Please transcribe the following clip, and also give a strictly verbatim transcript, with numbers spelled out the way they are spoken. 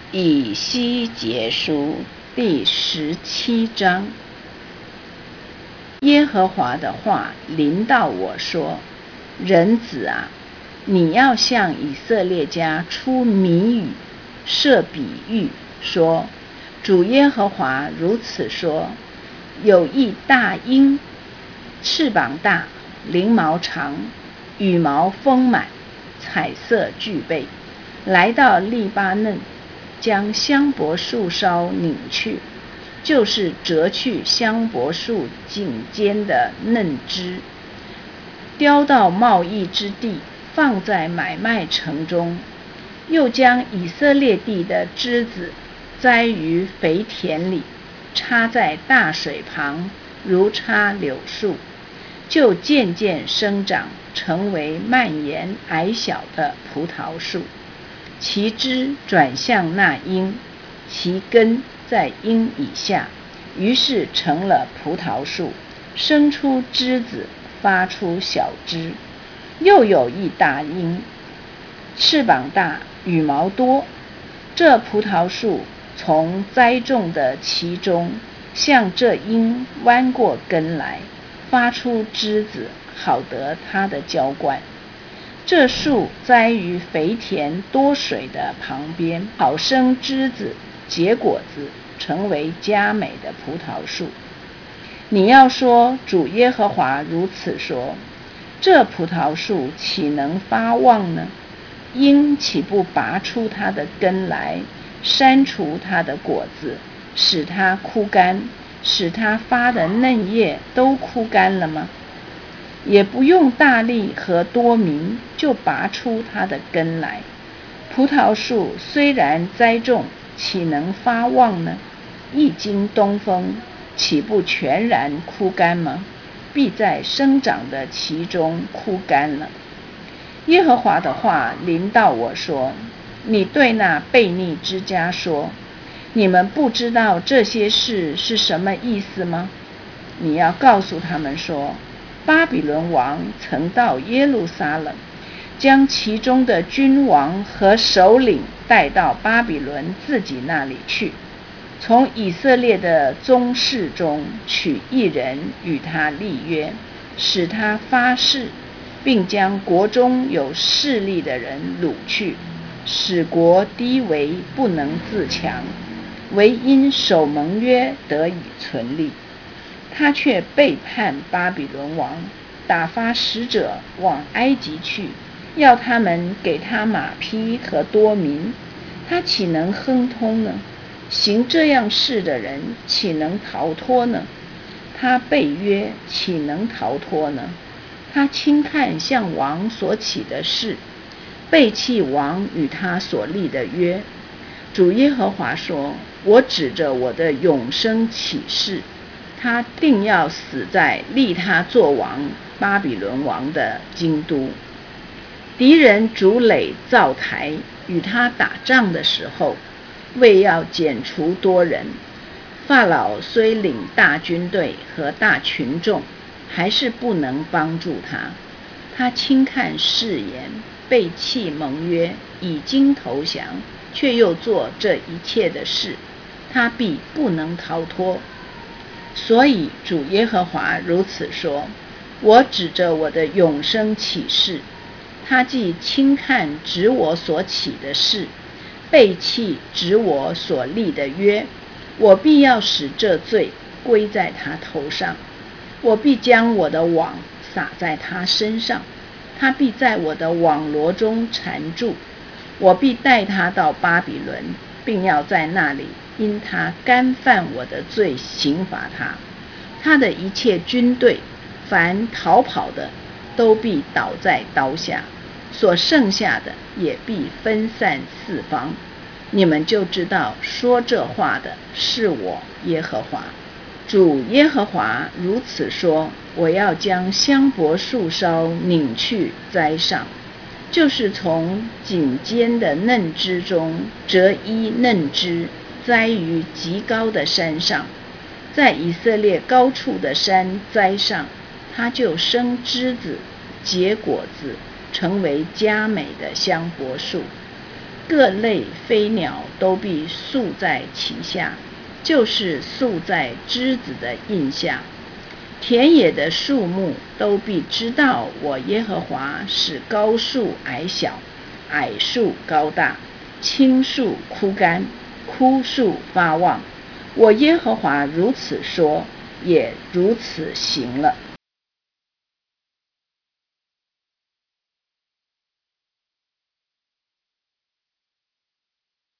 以西结书第十七章。耶和华的话临到我说：人子啊，你要向以色列家出谜语，设比喻，说：主耶和华如此说，有一大鹰，翅膀大，翎毛长，羽毛丰满，彩色俱备，来到利巴嫩，将香柏树梢拧去，就是折去香柏树茎间的嫩枝，叼到贸易之地，放在买卖城中。又将以色列地的枝子栽于肥田里，插在大水旁，如插柳树，就渐渐生长，成为蔓延矮小的葡萄树。其枝转向那鹰，其根在鹰以下，于是成了葡萄树，生出枝子，发出小枝。又有一大鹰，翅膀大，羽毛多。这葡萄树从栽种的其中，向这鹰弯过根来，发出枝子，好得它的浇灌。这树栽于肥田多水的旁边，好生枝子，结果子，成为佳美的葡萄树。你要说，主耶和华如此说，这葡萄树岂能发旺呢？鹰岂不拔出它的根来，删除它的果子，使它枯干，使它发的嫩叶都枯干了吗？也不用大力和多民，就拔出它的根来。葡萄树虽然栽种，岂能发旺呢？一经东风，岂不全然枯干吗？必在生长的其中枯干了。耶和华的话临到我说：你对那悖逆之家说，你们不知道这些事是什么意思吗？你要告诉他们说，巴比伦王曾到耶路撒冷，将其中的君王和首领带到巴比伦自己那里去，从以色列的宗室中取一人与他立约，使他发誓，并将国中有势力的人掳去，使国低微，不能自强，唯因守盟约得以存立。他却背叛巴比伦王，打发使者往埃及去，要他们给他马匹和多民。他岂能亨通呢？行这样事的人岂能逃脱呢？他背约岂能逃脱呢？他轻看向王所起的事，背弃王与他所立的约。主耶和华说：我指着我的永生起誓，他定要死在立他作王巴比伦王的京都。敌人筑垒造台，与他打仗的时候，为要剪除多人，法老虽领大军队和大群众，还是不能帮助他。他轻看誓言，背弃盟约，已经投降，却又做这一切的事，他必不能逃脱。所以主耶和华如此说：我指着我的永生起誓，他既轻看指我所起的事，背弃指我所立的约，我必要使这罪归在他头上。我必将我的网撒在他身上，他必在我的网罗中缠住。我必带他到巴比伦，并要在那里因他干犯我的罪刑罚他。他的一切军队，凡逃跑的，都必倒在刀下，所剩下的也必分散四方。你们就知道说这话的是我耶和华。主耶和华如此说：我要将香柏树梢拧去栽上，就是从茎间的嫩枝中折一嫩枝，栽于极高的山上，在以色列高处的山栽上，它就生枝子，结果子，成为佳美的香柏树。 各类飞鸟都必宿在其下，就是宿在枝子的印下。田野的树木都必知道我耶和华使高树矮小，矮树高大，青树枯干，枯树发旺。我耶和华如此说，也如此行了。